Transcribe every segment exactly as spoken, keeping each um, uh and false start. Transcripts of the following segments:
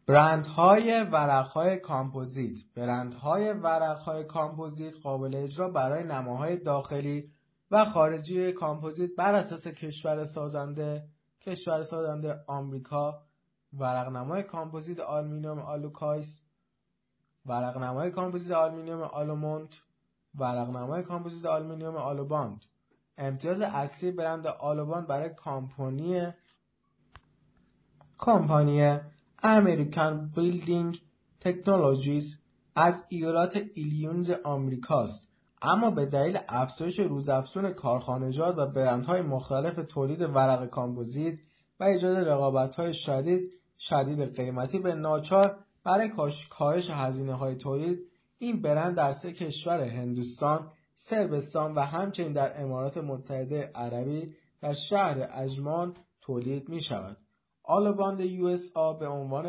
برندهای ورقهای کامپوزیت برندهای ورقهای کامپوزیت قابل اجرا برای نماهای داخلی و خارجی کامپوزیت بر اساس کشور سازنده کشور سازنده آمریکا، ورقنمای کامپوزیت آلومینیوم آلوکایس، ورقنمای کامپوزیت آلومینیوم آلومونت، ورقنمای کامپوزیت آلومینیوم آلوباند. امتیاز اصلی برند آلوباند برای کمپانی کمپانی امریکن بیلدینگ تکنولوژیز از ایالات ایلینویز آمریکاست، اما به دلیل افزایش روزافزون کارخانجات و برندهای مختلف تولید ورق کامپوزیت و ایجاد رقابت‌های شدید شدید قیمتی به ناچار برای کاهش هزینه‌های تولید، این برند در سه کشور هندوستان، صربستان و همچنین در امارات متحده عربی در شهر اجمان تولید می‌شود. آلوباند یو اس آ به عنوان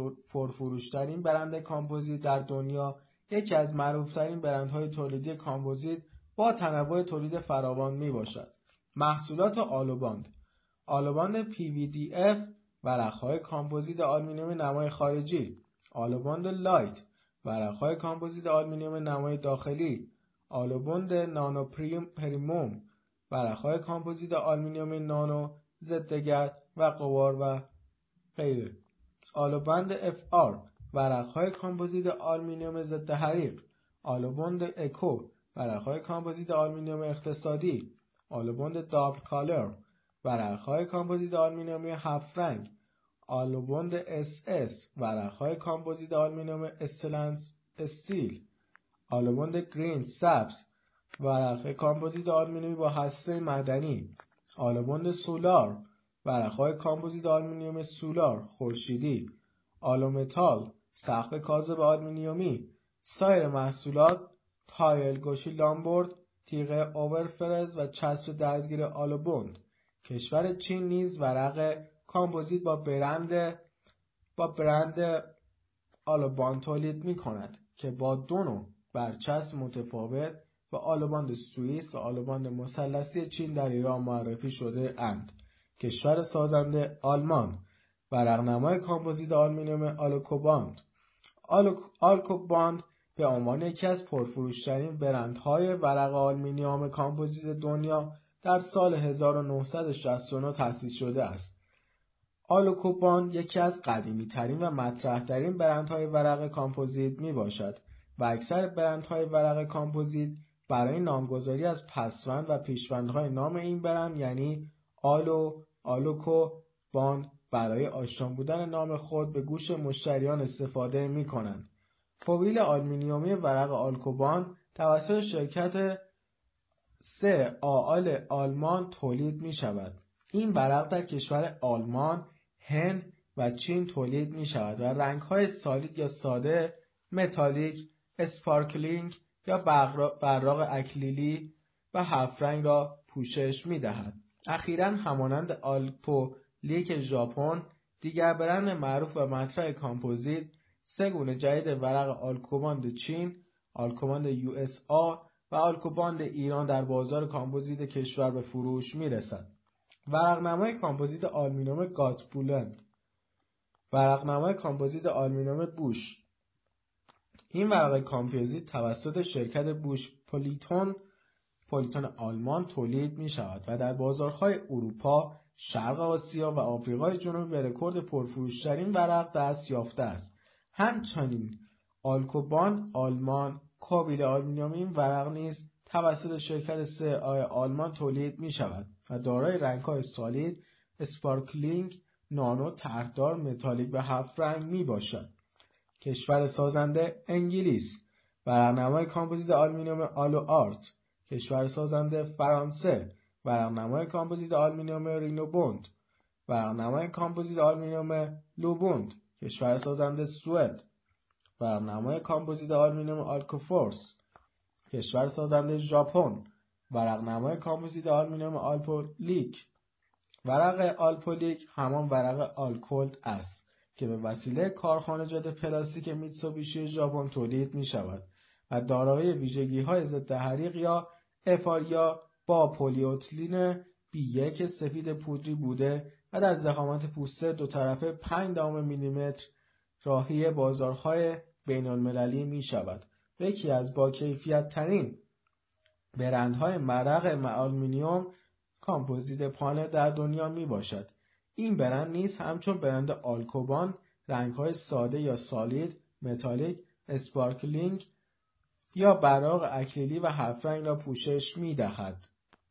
پرفروش‌ترین برند کامپوزیت در دنیا یکی از معروف‌ترین برندهای تولیدی کامپوزیت با تنوع تولید فراوان میباشد. محصولات آلوباند: آلوباند پی وی دی اف ورق‌های کامپوزیت آلومینیوم نمای خارجی، آلوباند لایت ورق‌های کامپوزیت آلومینیوم نمای داخلی، آلوباند نانو پریموم ورق‌های کامپوزیت آلومینیوم نانو ضدگرد و غبار و غیره، آلوباند اف آر ورق‌های کامپوزیت آلومینیوم ضد حریق، آلوباند اکو ورق‌های کامپوزیت آلومینیوم اقتصادی، آلوباند دابل کالر ورق‌های کامپوزیت آلومینیوم هفت رنگ، آلوباند اس اس ورق‌های کامپوزیت آلومینیوم استنلس استیل، آلوباند گرین سبز ورق‌های کامپوزیت آلومینیوم با هسته معدنی، آلوباند سولار ورق‌های کامپوزیت آلومینیوم سولار خورشیدی، آلومتال سقف کاذب آلومینیومی. سایر محصولات تایل گوشی لامبورد، تیغ اوورفرز و چسب درزگیر آلوبوند. کشور چین نیز ورق کامپوزیت با برند با برند آلوباند تولید می‌کند که با دو نوع برچسب متفاوت و آلوباند سوئیس و آلوباند مثلثی چین در ایران معرفی شده اند. کشور سازنده آلمان، ورقنمای کامپوزیت آلومینیوم آلوکوباند. آلوکوباند به عنوان یکی از پرفروش‌ترین برندهای ورق آلومینیوم کامپوزیت دنیا در سال هزار و نهصد و شصت و نه تأسیس شده است. آلوکوباند یکی از قدیمی‌ترین و مطرح‌ترین برندهای ورق کامپوزیت میباشد و اکثر برندهای ورق کامپوزیت برای نامگذاری از پسوند و پیشوندهای نام این برند یعنی آلو، آلوکو، باند برای آشنا بودن نام خود به گوش مشتریان استفاده می‌کنند. حویل آلومینیومی ورق آلوکوباند توسط شرکت سه آل آلمان تولید می‌شود. این ورق در کشور آلمان، هند و چین تولید می‌شود و رنگ‌های سالید یا ساده، متالیک، اسپارکلینگ یا براق اکریلیکی و هفت رنگ را پوشش می‌دهد. اخیراً همانند آلپولیک ژاپن، دیگر برند معروف و مطرح کامپوزیت، سه گونه جدید ورق آلوکوباند چین، آلوکوباند یو اس آ و آلوکوباند ایران در بازار کامپوزیت کشور به فروش می‌رسد. ورقنمای کامپوزیت آلومینیوم گاتبولند، ورقنمای کامپوزیت آلومینیوم بوش. این ورق کامپوزیت توسط شرکت بوش پولیتون پولیتون آلمان تولید می شود و در بازارهای اروپا، شرق آسیا و آفریقای جنوبی به رکورد پرفروش‌ترین ورق دست یافته است. همچنین آلوکوباند آلمان حویل آلومینیومی این ورق نیز توسط شرکت سه آی آلمان تولید می شود و دارای رنگ‌های سالید، اسپارکلینگ، نانو، طرحدار، متالیک و هفت رنگ می باشد. کشور سازنده انگلیس، ورقنمای کامپوزیت آلومینیوم آلو آرت. کشور سازنده فرانسه، ورقنمای کامپوزیت آلومینیوم رینوبوند، ورقنمای کامپوزیت آلومینیوم لوبوند. کشور سازنده سوئد، ورقنمای کامپوزیت آلومینیوم آلکوفورس. کشور سازنده ژاپن، ورقنمای کامپوزیت آلومینیوم آلپولیک. ورق آلپولیک همان ورق آلکولد است که به وسیله کارخانجات پلاستیک میتسوبیشی ژاپن تولید می شود و دارای ویژگی‌های ضد حریق یا افار یا با پلی‌اتیلن بی یک سفید پودری بوده و در ضخامت پوسته دو طرفه پنج دهم میلیمتر راهی بازارهای بین المللی می شود. یکی از با کیفیت ترین برندهای مرق آلومینیوم کامپوزیت پانل در دنیا می باشد. این برند نیز همچون برند آلکوبان رنگ‌های ساده یا سالید، متالیک، اسپارکلینگ یا براق اکریلی و هفت رنگ را پوشش می دهد.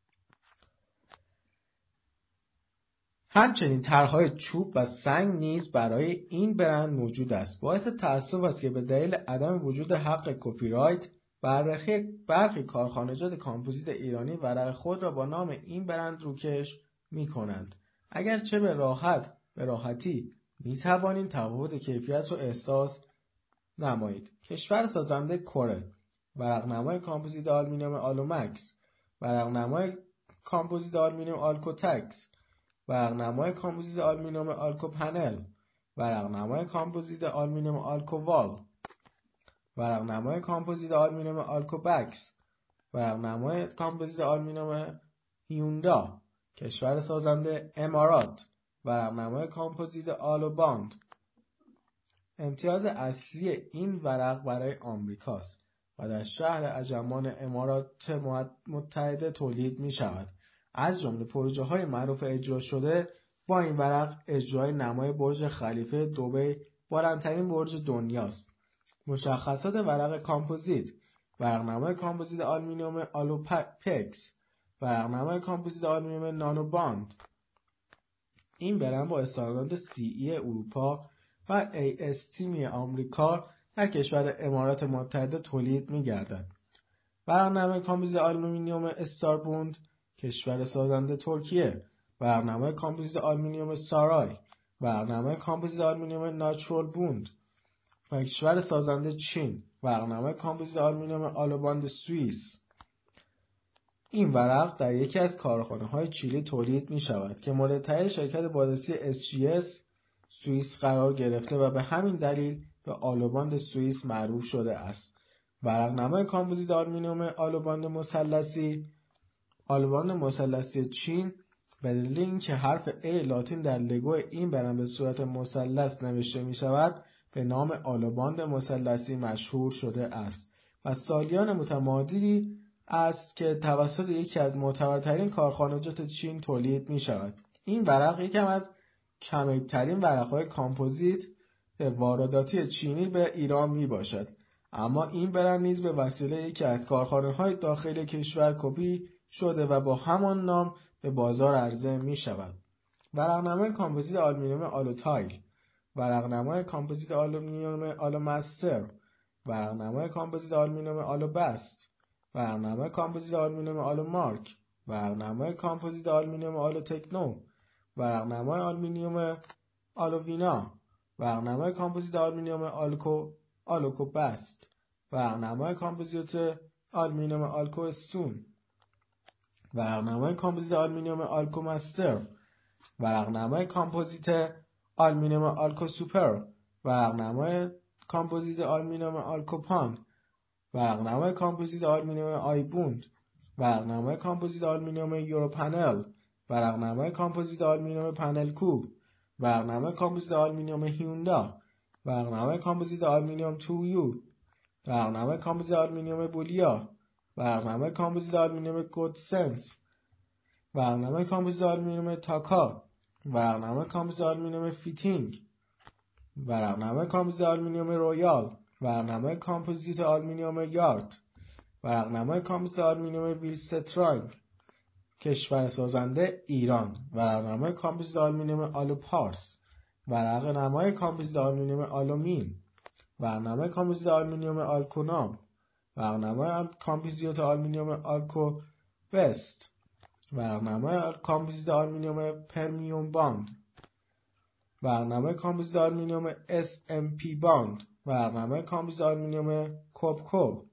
همچنین طرح‌های چوب و سنگ نیز برای این برند موجود است. باعث تأسف است که به دلیل عدم وجود حق کپی رایت برخی برخی کارخانجات کامپوزیت ایرانی ورق خود را با نام این برند روکش می‌کنند. اگرچه به راحت به راحتی می‌توانید تفاوت کیفیت را احساس نمایید. کشور سازنده کره، ورق‌نمای کامپوزیت آلومینیوم آلومکس، ورق‌نمای کامپوزیت آلومینیوم آلکوتکس، ورق‌نمای کامپوزیت آلومینیوم آلکوپنل، ورق‌نمای کامپوزیت آلومینیوم آلکووال، ورق‌نمای کامپوزیت آلومینیوم آلکوبکس، ورق‌نمای کامپوزیت آلومینیوم هیوندا، کشور سازنده امارات، ورق‌نمای کامپوزیت آلوباند. امتیاز اصلی این ورق برای آمریکاست و در شهر عجمان امارات متحده تولید می شود. از جمله پروژه‌های معروف اجرا شده با این ورق اجرای نمای برج خلیفه دبی بلندترین برج دنیاست. مشخصات ورق کامپوزیت: ورق‌نمای کامپوزیت آلومینیوم آلوپکس، ورق‌نمای کامپوزیت آلومینیوم نانوباند. این برند با استاندارد سی ای اروپا و ای اس تی آمریکا در کشور امارات متحده تولید می‌گردد. ورق‌نمای کامپوزیت آلومینیوم استاربوند، کشور سازنده ترکیه، ورق‌نمای کامپوزیت آلومینیوم سارای، ورق‌نمای کامپوزیت آلومینیوم ناتورال بوند، کشور سازنده چین، ورق‌نمای کامپوزیت آلومینیوم آلوباند سوئیس. این ورق در یکی از کارخانه‌های چیلی تولید می‌شود که مورد تایید شرکت بازرسی اس جی اس سوئیس قرار گرفته و به همین دلیل به آلوباند سوئیس معروف شده است. ورق‌نمای کامپوزیت آلومینیوم آلوباند مثلثی، آلوباند مثلثی چین به دلیل اینکه حرف A لاتین در لوگو این برند به صورت مثلث نوشته می‌شود به نام آلوباند مثلثی مشهور شده است و سالیان متمادی است که توسط یکی از معتبرترین کارخانجات چین تولید می‌شود. این ورق یکم از کمیاب‌ترین ورق‌های کامپوزیت وارداتی چینی به ایران میباشد، اما این برند نیز به وسیله یکی از کارخانه‌های داخل کشور کپی شده و با همان نام به بازار عرضه می‌شود. ورق‌نمای کامپوزیت آلومینیوم آلوتایل، ورق‌نمای کامپوزیت آلومینیوم آلوماستر، ورق‌نمای کامپوزیت آلومینیوم آلوبست، ورق‌نمای کامپوزیت آلومینیوم آلومارک، ورق‌نمای کامپوزیت آلومینیوم آلوتکنو، ورق‌نمای آلومینیوم آلووینا، ورق‌نمای کامپوزیت آلومینیوم آلکو آلوکوبست، ورق‌نمای کامپوزیت آلومینیوم آلکوستون، ورق‌نمای کامپوزیت آلومینیوم آلکوماستر، ورق‌نمای کامپوزیت آلومینیوم آلکوسوپر، ورق‌نمای کامپوزیت آلومینیوم آلکوپان، ورق‌نمای کامپوزیت آلومینیوم آیبوند، ورق‌نمای کامپوزیت آلومینیوم یوروپنل، ورق‌نمای کامپوزیت آلومینیوم پنلکو، ورق‌نمای کامپوزیت آلومینیوم هیوندا، ورق‌نمای کامپوزیت آلومینیوم تویو، ورق‌نمای کامپوزیت آلومینیوم بولیا، ورق‌نمای کامپوزیت آلومینیوم گودسنس، ورق‌نمای کامپوزیت آلومینیوم تاکا، ورق‌نمای کامپوزیت آلومینیوم فیتینگ، ورق‌نمای کامپوزیت آلومینیوم رویال، ورق‌نمای کامپوزیت آلومینیوم یارت، ورق‌نمای کامپوزیت آلومینیوم ویلستراینگ، کشور سازنده ایران، ورق‌نمای کامپوزیت آلومینیوم آلوپارس، ورق‌نمای کامپوزیت آلومینیوم آلومین، ورق‌نمای کامپوزیت آلومینیوم آلکونام، ورق‌نمای کامپوزیت آلومینیوم آلکووست، ورق‌نمای کامپوزیت آلومینیوم پرمیوم باند، ورق‌نمای کامپوزیت آلومینیوم اس ام پی باند، ورق‌نمای کامپوزیت آلومینیوم کوبکو،